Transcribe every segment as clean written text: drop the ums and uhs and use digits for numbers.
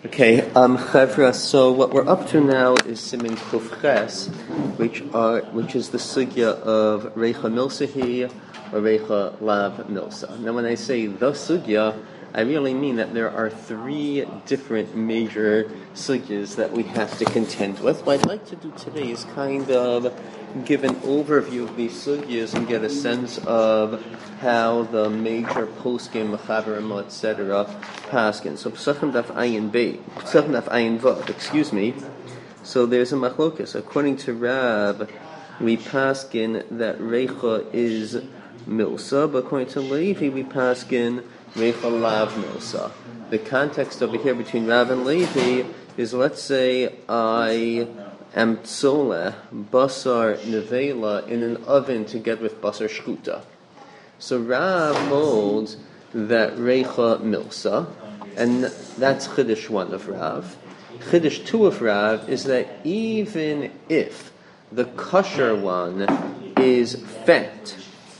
Okay, Chevra, so what we're up to now is Simin Kuf Ches, which is the sugya of Reicha Milsahi or Reicha Lav Milsa. Now when I say the sugya, I really mean that there are three different major sugyas that we have to contend with. What I'd like to do today is kind of give an overview of these sugyas and get a sense of how the major poskim, mechaberim, etc. paskin. So Pesachim Daf Ayin Vav, excuse me. So there's a machlokas. According to Rav, we paskin that Reicha is Milsa, but according to Levi, we paskin Reicha Lav Milsa. The context over here between Rav and Levi is, let's say I am tzoleh basar nevela in an oven together with basar shkuta. So Rav holds that Reicha Milsa, and that's Chiddush 1 of Rav. Chiddush 2 of Rav is that even if the kosher one is fat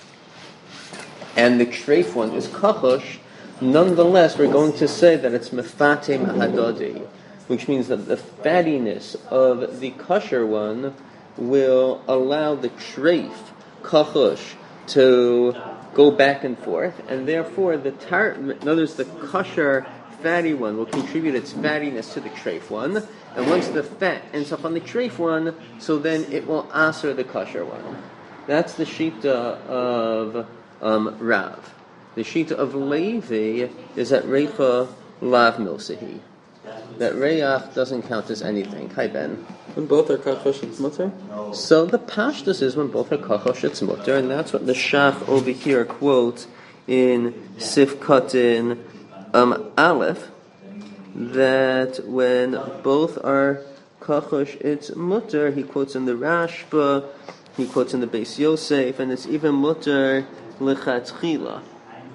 and the treif one is kachosh, nonetheless we're going to say that it's mefatim hadadi, which means that the fattiness of the kosher one will allow the treif kachosh to go back and forth, and therefore in other words, the kosher fatty one will contribute its fattiness to the treif one, and once the fat ends up on the treif one, so then it will aser the kosher one. That's the shita of Rav. The shita of Levi is that Reicha Lav Milsahi, that Reyach doesn't count as anything. Hi Ben. When both are kachosh, it's mutter? So the pashtus is when both are kachosh, it's mutter, and that's what the Shach over here quotes in Sif Katin Aleph, that when both are kachosh, it's mutter. He quotes in the Rashba, he quotes in the Beis Yosef, and it's even mutter lechatchila.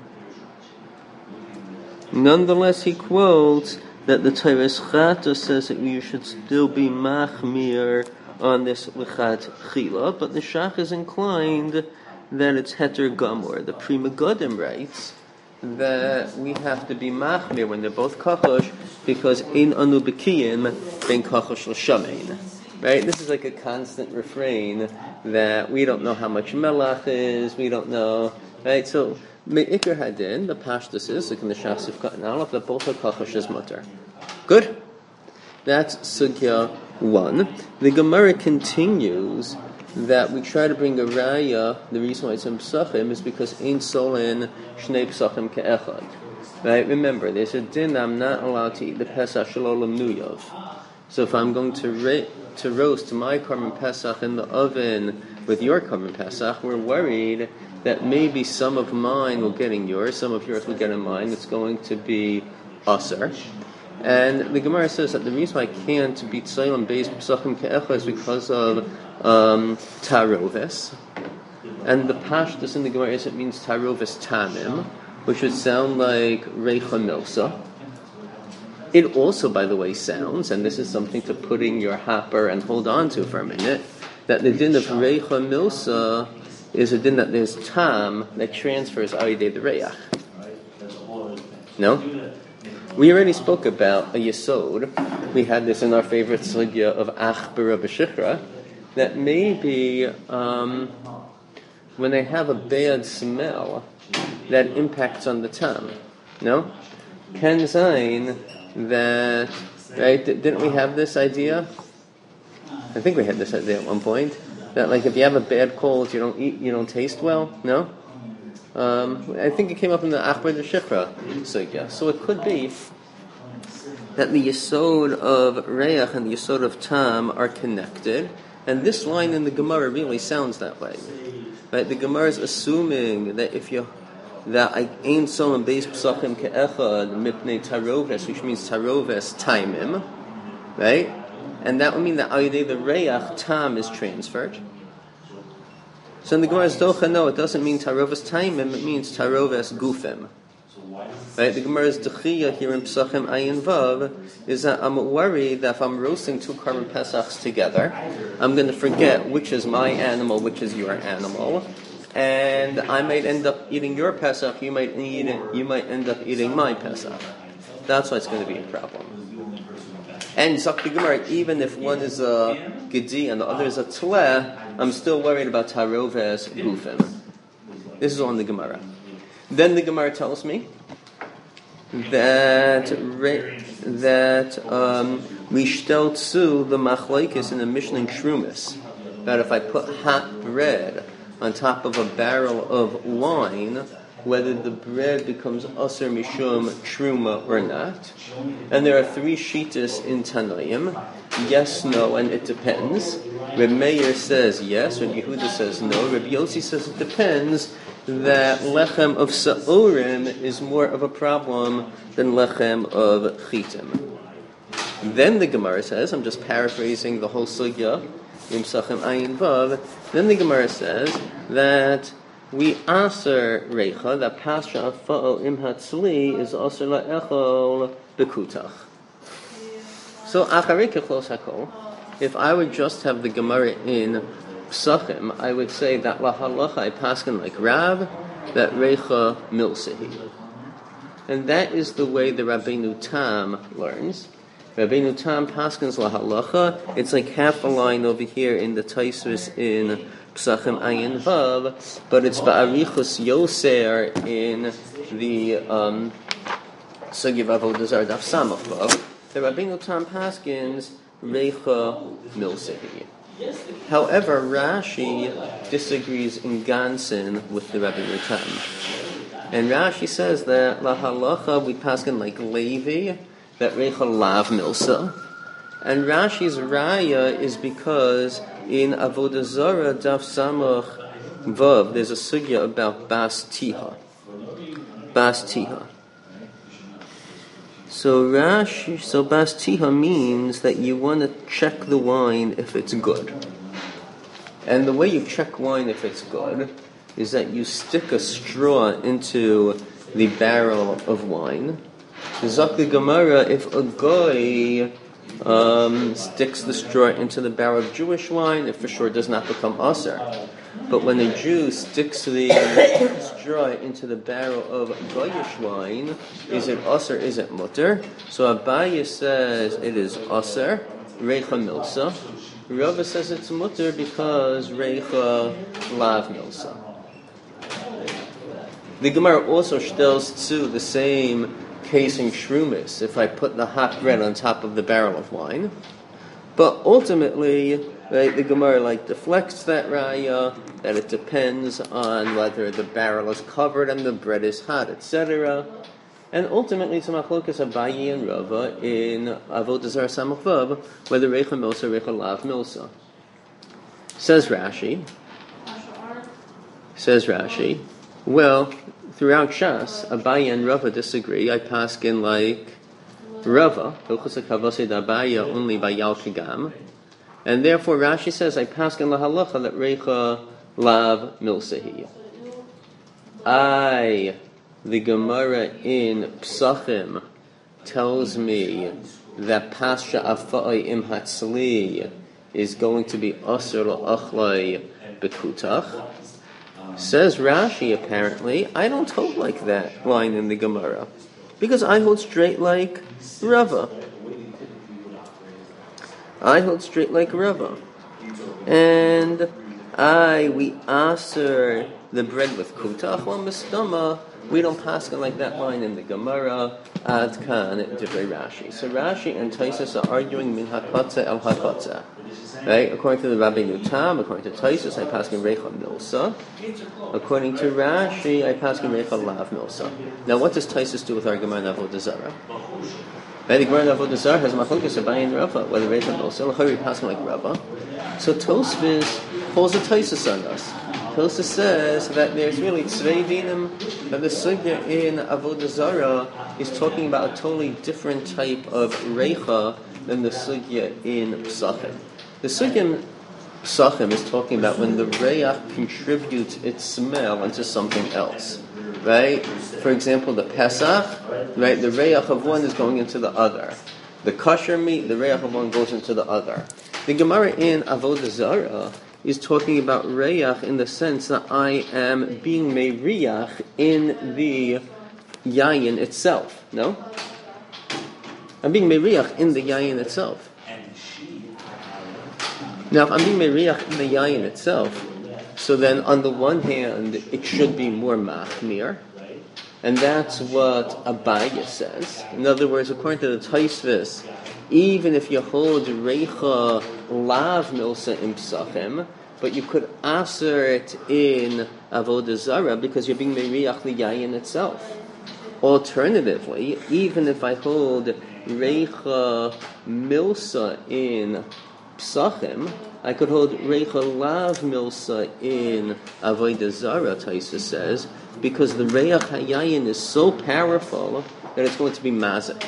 Nonetheless, he quotes that the Teres Chata says that you should still be machmir on this lechat chila, but the Shach is inclined that it's heter gamor. The Pri Megadim writes that we have to be machmir when they're both kachosh, because in anu bekiyim ben kachosh l'shamein. Right? This is like a constant refrain that we don't know how much melach is, we don't know, right? So Me'ikr Hadin, the pashtus is, like in the Shach Sifkat and Aleph, that both are kachosh is mutter. Good? That's Sugya 1. The Gemara continues that we try to bring a raya, the reason why it's in Pesachim is because Ein Solin Shnei Pesachim Ke'echad. Right? Remember, there's a din I'm not allowed to eat the Pesach Shalom Nuyov. So if I'm going to roast my Karban Pesach in the oven with your Karban Pesach, we're worried that maybe some of mine will get in yours, some of yours will get in mine. It's going to be aser. And the Gemara says that the reason why I can't be tzaylam based pesachim ke'echa is because of taroves. And the pashtus in the Gemara is it means taroves tamim, which would sound like reicha milsa. It also, by the way, sounds, and this is something to put in your hopper and hold on to for a minute, that the din of reicha milsa is a din that there's tam that transfers ayidei the reyach. No? We already spoke about a yesod. We had this in our favorite sugya of achbara b'shichra, that maybe when they have a bad smell, that impacts on the tam. No? Ken Zayin, that, right, didn't we have this idea? I think we had this idea at one point. That like if you have a bad cold, you don't eat, you don't taste well. No, I think it came up in the Achbar Shikra sugya. So it could be that the yesod of Reach and the yesod of Tam are connected, and this line in the Gemara really sounds that way. Right? The Gemara is assuming that that I ain't someone based psachim ke'echad mipnei taroves, which means taroves taimim, right? And that would mean that ayidei the reyach tam is transferred. So in the Gemara's docha, no, it doesn't mean taroves taimim, it means taroves gufim. Right? The Gemara's dechiyah here in Pesachim Ayin Vav is that I'm worried that if I'm roasting two Karban Pesachs together, I'm going to forget which is my animal, which is your animal, and I might end up eating your Pesach, you might end up eating my Pesach. that's why it's going to be a problem. And Zak the Gemara, even if one is a Gedi and the other is a Tleh, I'm still worried about Taroves Gufim. This is on the Gemara. Then the Gemara tells me that Rishtel Tzu, the Machlaikis in the Mishnah in Shrumis, that if I put hot bread on top of a barrel of wine, whether the bread becomes Aser Mishum Truma or not. And there are 3 Shitas in Tanaim. Yes, no, and it depends. Reb Meir says yes, Reb Yehuda says no. Reb Yossi says it depends, that Lechem of Sa'orim is more of a problem than Lechem of Chitim. Then the Gemara says, I'm just paraphrasing the whole sugya, Yim Sachem Ayin Vav, then the Gemara says that we aser reicha, that pascha fa'o im hatzli is aser la'echol bekutach. So acharei kechlos hakol, if I would just have the Gemara in Psachim, I would say that lahalacha I paskin like Rav, that reicha milsehi. And that is the way the Rabbeinu Tam learns. Rabbeinu Tam paskins lahalacha, it's like half a line over here in the Taisvis in Psachim Ayin Vav, but it's ba'arichus yoser in the Sugi of Avodah Zarah Daf Samach Vav. The Rabbeinu Tam paskins reicha milsehi. However, Rashi disagrees in Gansin with the Rabbeinu Tam. And Rashi says that lahalacha we paskin like Levi, that reicha lav milsa. And Rashi's raya is because in Avodah Zarah Daf Samach Vav there's a sugya about bas tiha. Bas tiha. So bas tiha means that you want to check the wine if it's good. And the way you check wine if it's good is that you stick a straw into the barrel of wine. Zak the Gemara, if a guy sticks the straw into the barrel of Jewish wine, it for sure does not become aser. But when a Jew sticks the straw into the barrel of Goyish wine, is it aser, is it mutter? So Abaye says it is aser, reicha milsa. Rava says it's mutter because reicha lav milsa. The Gemara also tells Tzu the same case in Shrumis, if I put the hot bread on top of the barrel of wine. But ultimately, right, the Gemara deflects that raya, that it depends on whether the barrel is covered and the bread is hot, etc. And ultimately, it's a machlokas Abaye and Rava in Avodah Zarah Samach Vav, whether reicha milsa, reicha lav milsa. Says Rashi, well, throughout Shas, Abaye and Rava disagree. I paskin like Rava, Hilchos HaKavosei d'Abaye only by Yal Kigam, and therefore Rashi says I paskin lahalacha that reicha lav milsehi. The Gemara in Psachim tells me that pascha afai im hatzli is going to be aser la'achlai bekutach. Says Rashi, apparently, I don't hold like that line in the Gemara, because I hold straight like Rava. And we aser the bread with kutach, well, mistama, we don't paskin like that line in the Gemara, ad kan divrei Rashi. So Rashi and Taisus are arguing min hakatza el hakatza. Right? According to the Rabbeinu Tam, according to Taisus, I paskin reicha milsa. According to Rashi, I paskin reicha lav milsa. Now, what does Taisus do with our Gemara in Avodah Zarah? Right? The Gemara in Avodah Zarah has machlokes Abaye and Rava, whether reicha milsa, l'chari paskin like Rava. So Tosfos pulls a Taisus on us. Tosfos says that there's really tzvei dinim, that the sugya in Avodah Zarah is talking about a totally different type of reicha than the sugya in Psachim. The sugya in Psachim is talking about when the reyach contributes its smell into something else, right? For example, the Pesach, right? The reyach of one is going into the other. The kosher meat, the reyach of one goes into the other. The Gemara in Avodah Zarah is talking about reyach in the sense that I am being meiriach in the yayin itself, no? I'm being meriach in the yayin itself. Now, if I'm being meriach in the yayin itself, so then on the one hand, it should be more machmir, and that's what Abaya says. In other words, according to the Taisvis, even if you hold reicha lav milsa im psachim, but you could aser it in avodah zara because you're being meriach the yayin itself. Alternatively, even if I hold reicha milsa in psachim, I could hold reicha lav milsa in avodah zara, Taisa says, because the reach hayayin is so powerful that it's going to be mazik.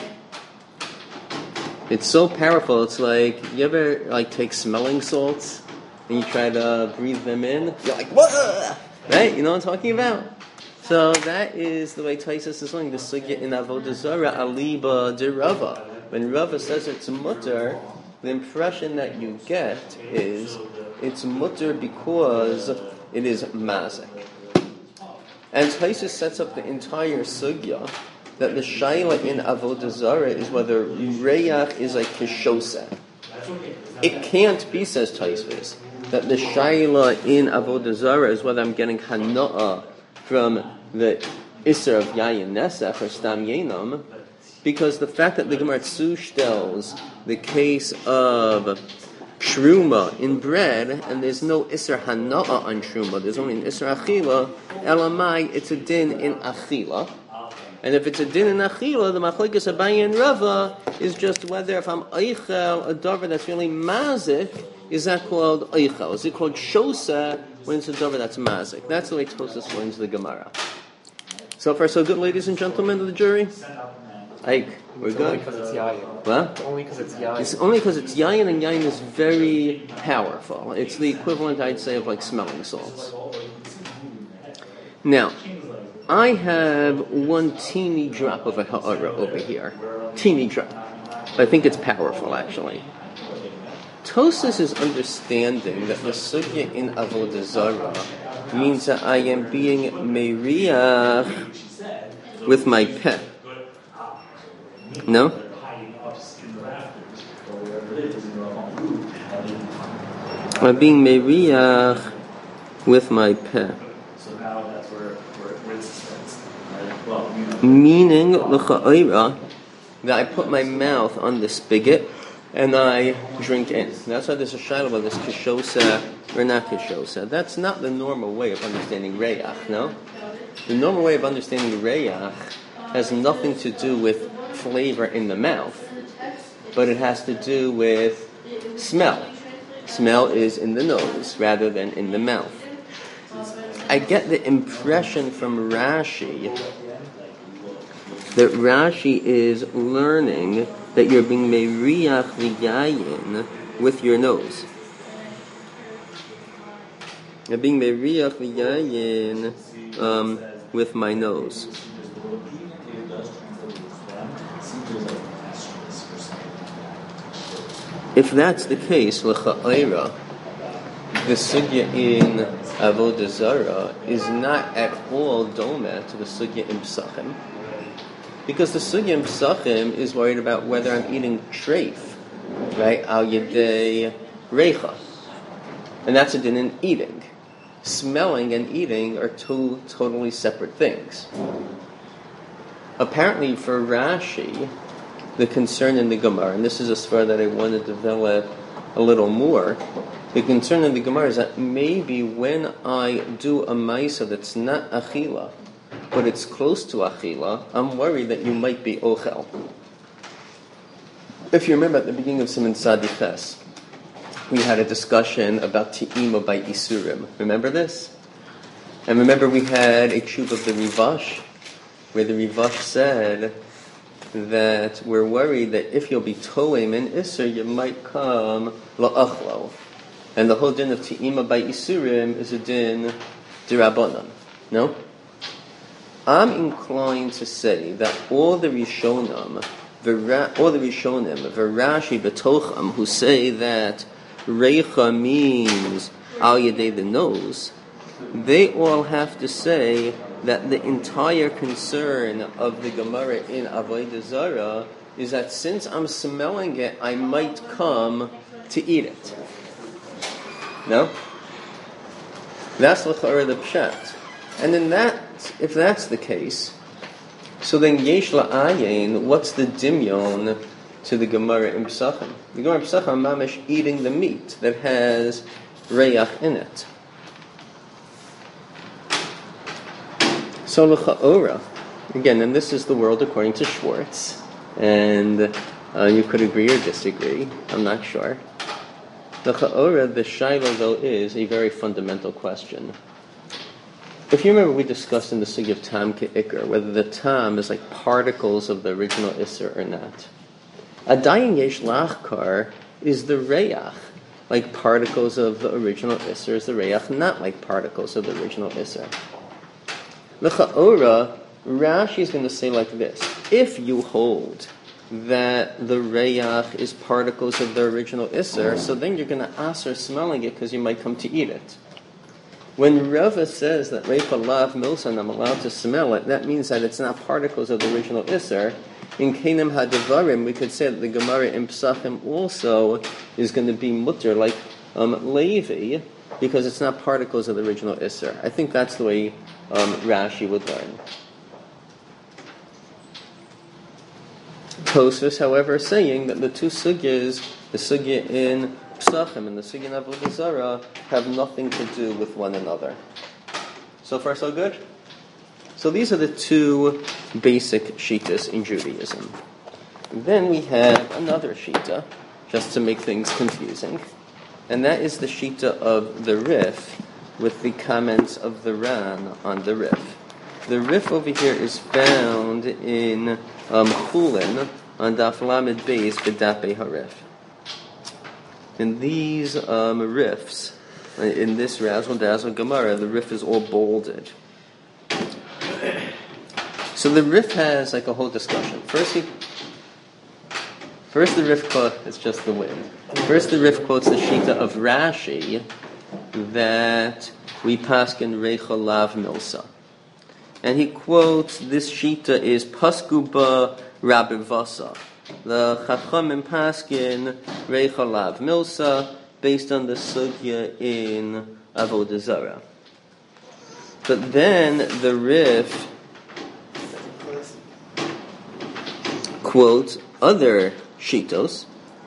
It's so powerful, it's like, you ever take smelling salts and you try to breathe them in? You're like, whoa! Right? You know what I'm talking about? So that is the way Taisus is learning the sugya in avodah zara aliba de Rava. When Rava says it's mutter, the impression that you get is it's mutter because it is mazik. And Taisus sets up the entire sugya that the shaila in avodah zara is whether reyach is a kishoseh. It can't be, says Taisus, that the shaila in avodah zara is whether I'm getting hana'ah from the Isser of Yayin Nesach or Stam Yenam, because the fact that the Gemara Tzush tells the case of Shruma in bread, and there's no Isser Hana'ah on Shruma, there's only an Isser Achila, Elamai, it's a din in Achila. And if it's a din in Achila, the Machlokes Abaye and Rava is just whether if I'm Eichel, a dover that's really mazik, is that called Eichel? Is it called Shosa when it's a dover that's mazik? That's the way Tosas learns the Gemara. So far, so good, ladies and gentlemen of the jury? We're good? Only because it's yayin. What? Only because it's yayin. It's only because it's yayin, and yayin is very powerful. It's the equivalent, I'd say, of smelling salts. Now, I have one teeny drop of a ha'ara over here. Teeny drop. But I think it's powerful, actually. Tosas is understanding that the sugya in avodah zara means that I am being meriach with my peh. No? I'm being meriach with my peh. Meaning, l'cha'ira, that I put my mouth on the spigot and I drink in. That's why there's a shayla about this kishosa or not kishosa. That's not the normal way of understanding reyach, no? The normal way of understanding reyach has nothing to do with flavor in the mouth, but it has to do with smell. Smell is in the nose rather than in the mouth. I get the impression from Rashi that Rashi is learning that you're being meriach v'yayin with your nose. You're being meriach v'yayin with my nose. If that's the case, l'cha'ira, the sugya in avodah zara is not at all doma to the sugya in psachim, because the sugya in psachim is worried about whether I'm eating treif, right, al yedei reicha, and that's a din in eating. Smelling and eating are two totally separate things. Apparently, for Rashi, the concern in the Gemara, and this is a svara that I want to develop a little more, the concern in the Gemara is that maybe when I do a maisa that's not achila, but it's close to achila, I'm worried that you might be ochel. If you remember at the beginning of Siman Sadiches, we had a discussion about te'ima by isurim. Remember this? And remember we had a chub of the Rivash, where the Rivash said that we're worried that if you'll be toim in Isser, you might come la'achlo. And the whole din of te'ima by isurim is a din d'Rabbanan. No? I'm inclined to say that all the Rishonim, V'Rashi b'tocham, who say that reicha means al yedei the nose, they all have to say that the entire concern of the Gemara in avodah zara is that since I'm smelling it, I might come to eat it. No? That's l'cha'ara the pshat. And then if that's the case, so then yesh la'ayin, what's the dimyon to the Gemara in Pesachim? The Gemara in Pesachim, mamish eating the meat that has reyach in it. So l'cha'ora, again, and this is the world according to Schwartz, and you could agree or disagree, I'm not sure. L'cha'ora, the shaila though is a very fundamental question. If you remember, we discussed in the sugya of tam ke'ikr, whether the tam is like particles of the original isser or not. Adayin yesh lachkar is the reyach, like particles of the original isser is the reyach, not like particles of the original isser. L'cha'ora, Rashi is going to say like this: if you hold that the reyach is particles of the original isser, so then you're going to aser smelling it because you might come to eat it. When Rava says that reicha lav milsa and I'm allowed to smell it, that means that it's not particles of the original isser. In Kenim Hadavarim, we could say that the Gemara in Pesachim also is going to be mutter, like Levi, because it's not particles of the original isser. I think that's the way Rashi would learn. Tosfos, however, is saying that the two sugyas, the sugya in Pesachim and the sugya in Avodah Zarah, have nothing to do with one another. So far, so good? So these are the two basic shittas in Judaism. Then we have another shitta, just to make things confusing, and that is the shitta of the Rif with the comments of the Ran on the Rif. The Rif over here is found in Chulin on Daf Lamed Beis B'Dapei Harif. In these Rifs, in this Razzle Dazzle Gemara, the Rif is all bolded. So the Rif has like a whole discussion. First the Rif quote, it's just the wind. First the Rif quotes the Shita of Rashi that we paskin reicha lav milsa. And he quotes, this Shita is Paskuba Rabivasa. The Chachamim paskin reicha lav milsa, based on the sugya in Avodah Zarah. But then the Rif quotes other shitos.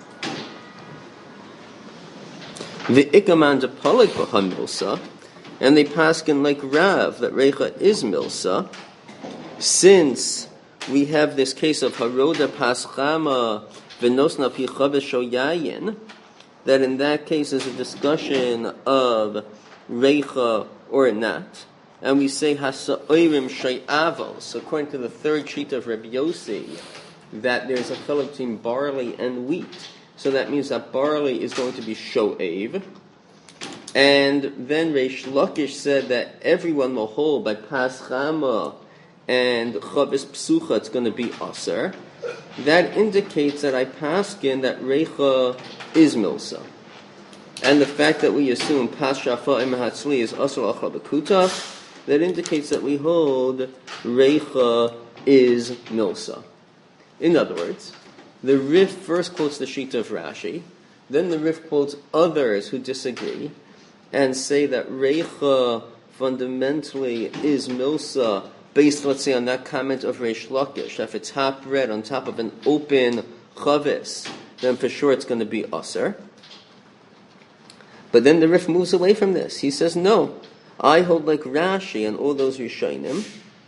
The ikaman de polik milsa, and they paskin like Rav that reicha is milsa, since we have this case of haroda paschama v'nosna pichaves shoyayin, that in that case is a discussion of reicha or not. And we say hasa'orim shay'avos, according to the third sheet of Rabbi Yossi, that there's a chiluk between barley and wheat. So that means that barley is going to be sho'ev. And then Reish Lakish said that everyone will hold by paschama and chavis psucha, it's going to be aser. That indicates that I paskin that reicha is milsa. And the fact that we assume pas shafa imahatzli is aser achla b'kuta, that indicates that we hold reicha is milsa. In other words, the Rif first quotes the Shita of Rashi, then the Rif quotes others who disagree, and say that reicha fundamentally is milsa, based, let's say, on that comment of Reish Lakish, that if it's hot bread on top of an open chavis, then for sure it's going to be aser. But then the Rif moves away from this. He says, no, I hold like Rashi and all those Rishonim.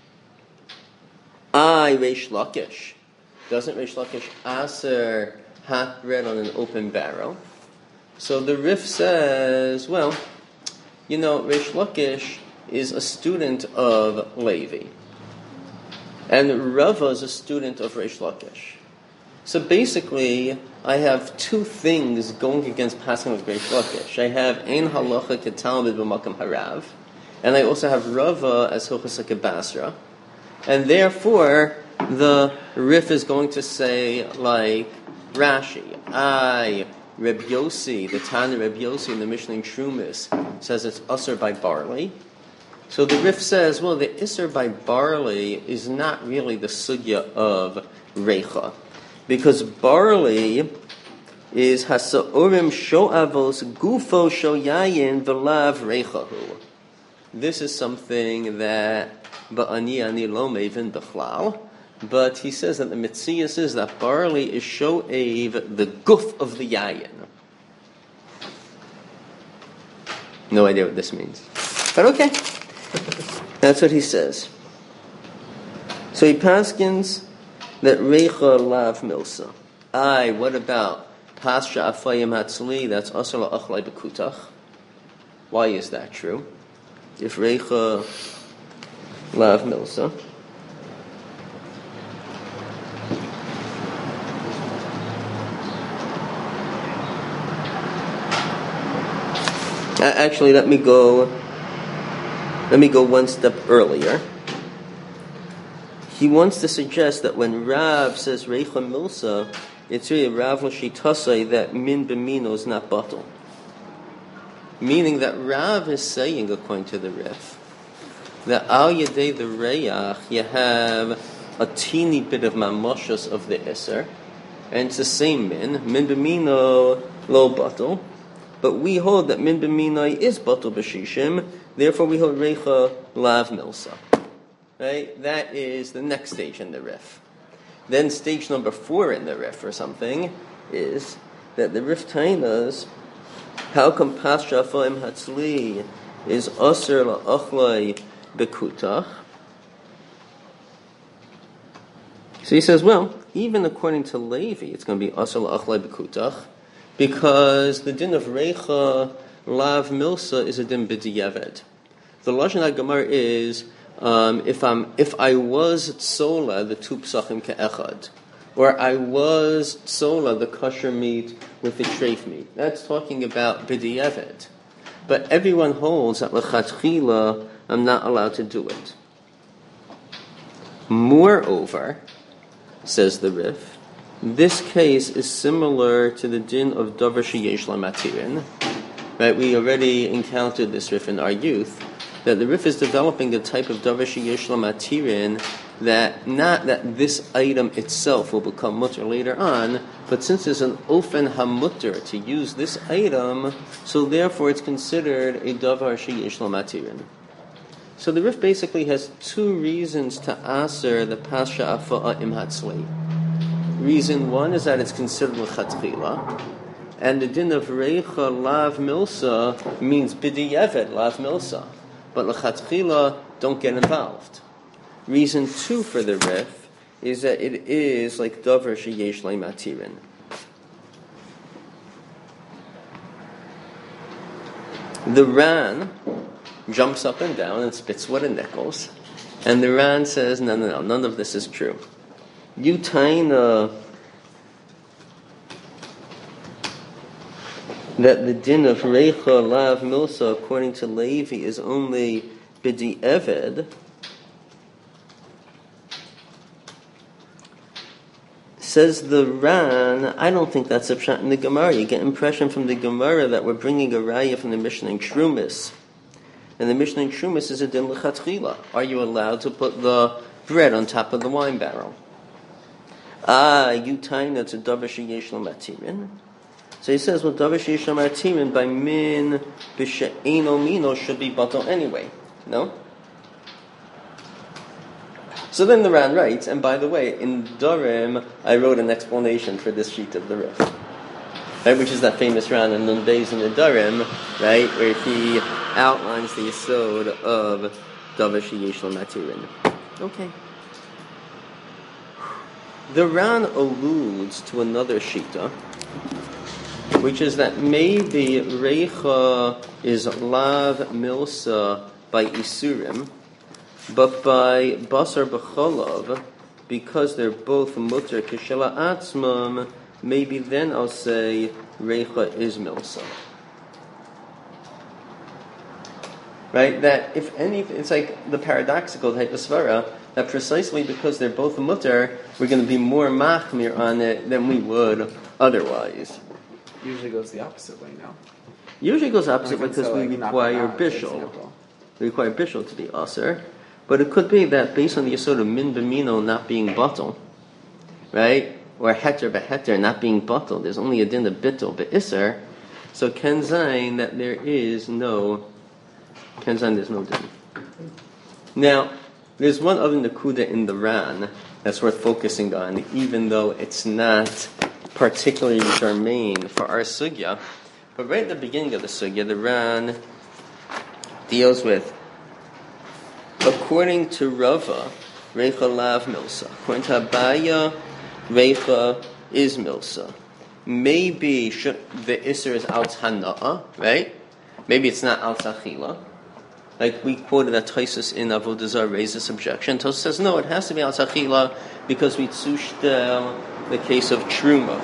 Reish Lakish. Doesn't Reish Lakish aser hot bread on an open barrel? So the Rif says, well, Reish Lakish is a student of Levi, and Rava is a student of Reish Lakish. So basically, I have two things going against passing with Reish Lakish. I have Ein Halacha Ketalmid B'Makam Harav, and I also have Rava as Hilchos Basra, and therefore the Rif is going to say like Rashi, Reb Yossi, the Tana Reb Yossi in the Mishnah in Trumas says it's usher by barley. So the Rif says, well, the isser by barley is not really the sugya of reicha. because barley is hasa'orim sho'avos gufo sho'yayin v'lav reichahu. This is something that ba'ani ani lo mevin b'chlal, but he says that the mitzias is that barley is sho'av, the guf of the yayin. No idea what this means. But okay. That's what he says. So he paskins that reicha lav milsa. What about pascha afayim hatzli? That's asala achlai bekutach. Why is that true? If reicha lav milsa. Actually, let me go one step earlier. He wants to suggest that when Rav says Reicha Milsa, it's really Rav L'Shitasai that Min B'mino is not batal. Meaning that Rav is saying, according to the Rif, that Al Yedei the Reyach, you have a teeny bit of Mamoshos of the Isser, and it's the same Min B'mino lo batal. But we hold that Min B'minai is batal b'shishim, therefore we hold Reicha lav milsa. Right? That is the next stage in the Rif. Then stage number 4 in the Rif or something is that the Rif tainas, how come pascha afayim hatzli is aser la'achlai bekutach? So he says, well, even according to Levi, it's going to be aser la'achlai bekutach, because the din of Reicha lav milsa is a din b'diyeved. The lashon haGemara is if I was tzola the two psachim ke'echad, or I was tzola the kosher meat with the treif meat. That's talking about b'diyeved. But everyone holds that l'chatchila I'm not allowed to do it. Moreover, says the Rif, this case is similar to the din of davar sheyesh la matirin. Right? We already encountered this Rif in our youth, that the Rif is developing the type of davar sheyesh la matirin that not that this item itself will become mutter later on, but since there's an ofen hamutter to use this item, so therefore it's considered a davar sheyesh la matirin. So the Rif basically has 2 reasons to aser the pascha afa'a im hatzli. Reason 1 is that it's considered l'chatchila, and the din of reicha lav milsa means b'diyeved lav milsa, but l'chatchila don't get involved. Reason 2 for the Rif is that it is like davar sheyesh le matirin. The Ran jumps up and down and spits what a nickels, and the Ran says, no, none of this is true. You taina that the din of Reicha lav milsa, according to Levi, is only b'di eved. Says the Ran, I don't think that's a pshat in the Gemara. You get impression from the Gemara that we're bringing a raya from the Mishnah in Trumas, and the Mishnah in Trumas is a din l'chatchila. Are you allowed to put the bread on top of the wine barrel? You taina to davar sheyesh lo matirin. So he says, well, davar sheyesh lo matirin by min b'she'eno mino should be batal anyway. No? So then the Ran writes, and by the way, in Darim, I wrote an explanation for this sheet of the Rif, right, which is that famous Ran in Nun Beis in the Darim, right, where he outlines the yesod of davar sheyesh lo matirin. Okay. The Ran alludes to another shita, which is that maybe Reicha is lav milsa by isurim, but by basar b'cholav, because they're both mutter kishela atzmam, maybe then I'll say Reicha is milsa. Right? That if anything, it's like the paradoxical type of svara, that precisely because they're both mutter, we're going to be more machmir on it than we would otherwise. Usually goes the opposite way now. Usually goes opposite way because we require bishul. We require bishul to be aser. But it could be that based on the yesod of min b'mino not being batal, right? or heter beheter not being batal, there's only a din of bittul be'isser, so ken zayin that there's no din. Now, there's one other nakuda in the Ran that's worth focusing on, even though it's not particularly germane for our sugya. But right at the beginning of the sugya, the Ran deals with, according to Rava, Reicha lav milsa. According to Abaya, Reicha is milsa. Maybe the Isser is al Hana'a, right? Maybe it's not al Achila. Like we quoted that Tosfos in Avodah Zarah raised this objection. Tosfos says no, it has to be al Achila because we tzushtel the case of Truma.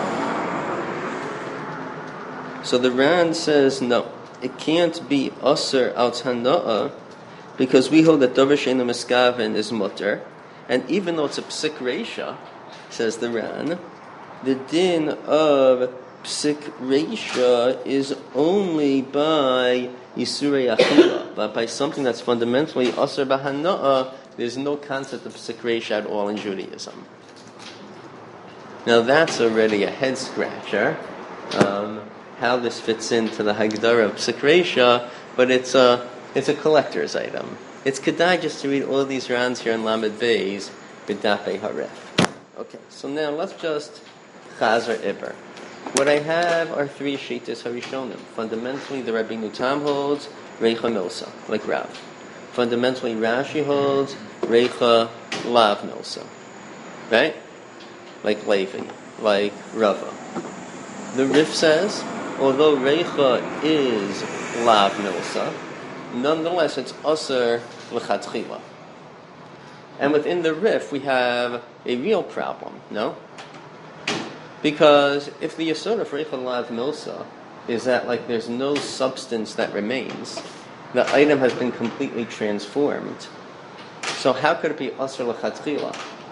So the Ran says no, it can't be Aser al Hana'a because we hold that Dover She'eino Miskaven is mutter, and even though it's a psik reisha, says the Ran, the din of psik reisha is only by Yisurei Achila, but by something that's fundamentally Aser B'Hana'a, there's no concept of psik reisha at all in Judaism. Now that's already a head scratcher, how this fits into the Hagdara of psik reisha, but it's a collector's item. It's kedai just to read all of these rounds here in Lamed Beis b'dafei haref. Okay, so now let's just chazer iber. What I have are three shittas harishonim. Fundamentally, the Rabbeinu Tam holds reicha milsa, like Rav. Fundamentally, Rashi holds reicha lav milsa, right? Like Levi, like Rava. The Rif says, although reicha is lav milsa, nonetheless, it's aser l'chatchila. And within the Rif, we have a real problem, no? Because if the yesod of reicha lav milsa is that like there's no substance that remains, the item has been completely transformed. So how could it be aser l'chatchila?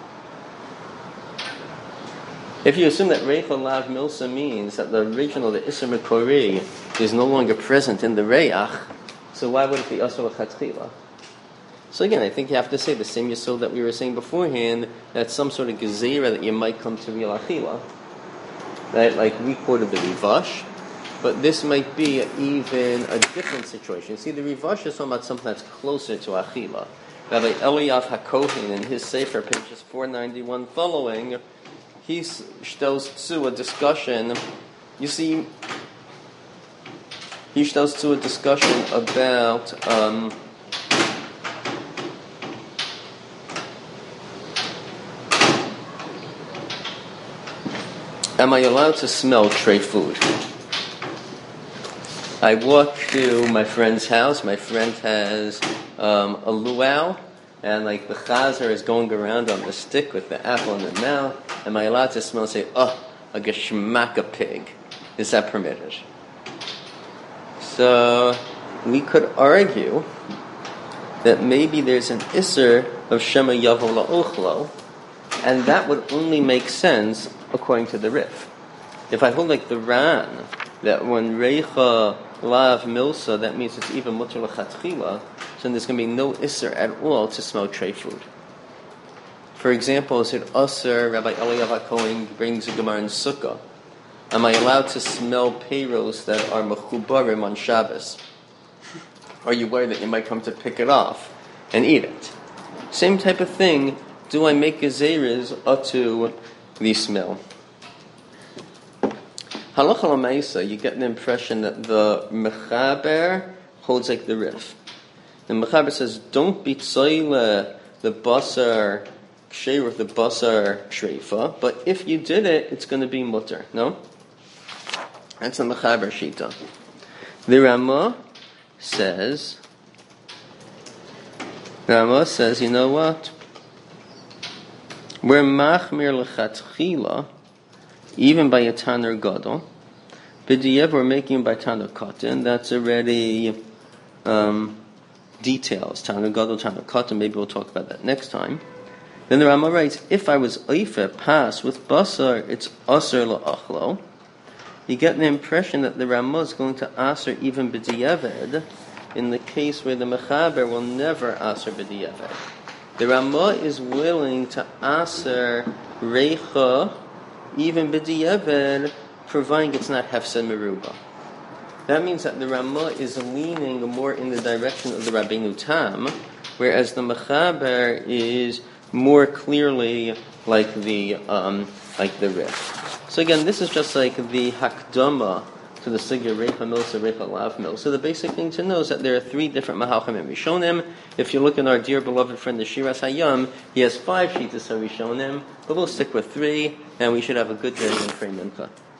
If you assume that reicha lav milsa means that the original, the iser mikori, is no longer present in the reach, so why would it be aser l'chatchila? So again, I think you have to say the same yesod that we were saying beforehand, that some sort of gezerah that you might come to real achila. Right? Like we quoted the Rivash, but this might be even a different situation. See, the Rivash is talking about something that's closer to achila. Rabbi Eliyav HaKohen in his Sefer, pages 491 following, he shtells to a discussion. You see, he shtells to a discussion about am I allowed to smell tray food? I walk to my friend's house. My friend has a luau, and like the chazer is going around on the stick with the apple in the mouth. Am I allowed to smell and say, oh, a geschmacka pig? Is that permitted? So we could argue that maybe there's an isser of shema yavo la'ochlo, and that would only make sense according to the Rif. If I hold like the Ran, that when reicha lav milsa, that means it's even mutter l'chatchila, so there's going to be no isser at all to smell tray food. For example, is it Aser, Rabbi Eliyav HaKohen brings a Gemara in Sukkah. Am I allowed to smell peiros that are mechubarim on Shabbos? Are you worried that you might come to pick it off and eat it? Same type of thing. Do I make gezeres atu the smell? Halacha l'maisa, you get the impression that the mechaber holds like the Rif. The mechaber says, don't be tzoyle the basar ksher with the basar shreifa, but if you did it, it's going to be mutter. No? That's the mechaber shita. The Ramah says, you know what? We're machmir l'chatchila, even by a tanner gadol. B'diyev, we're making by tanner katan. That's already details. Tanner gadol, tanner katan. Maybe we'll talk about that next time. Then the Rama writes, if I was oife, pass with basar, it's aser la'achlo. You get the impression that the Rama is going to aser even b'diyeved in the case where the mechaber will never aser b'diyeved. The Rama is willing to aser reicha even b'di'evet, providing it's not hefsed meruba. That means that the Ramah is leaning more in the direction of the Rabbeinu Tam, whereas the Mechaber is more clearly like the Rif. So again, this is just like the Hakdama to the Sugya Reicha Milsa, Reicha Lav Milsa. So the basic thing to know is that there are three different Mahalchim and Rishonim. If you look at our dear beloved friend the Shiras Hayam, he has 5 Shitas of Rishonim, but we'll stick with 3, and we should have a good day in Frei Mincha.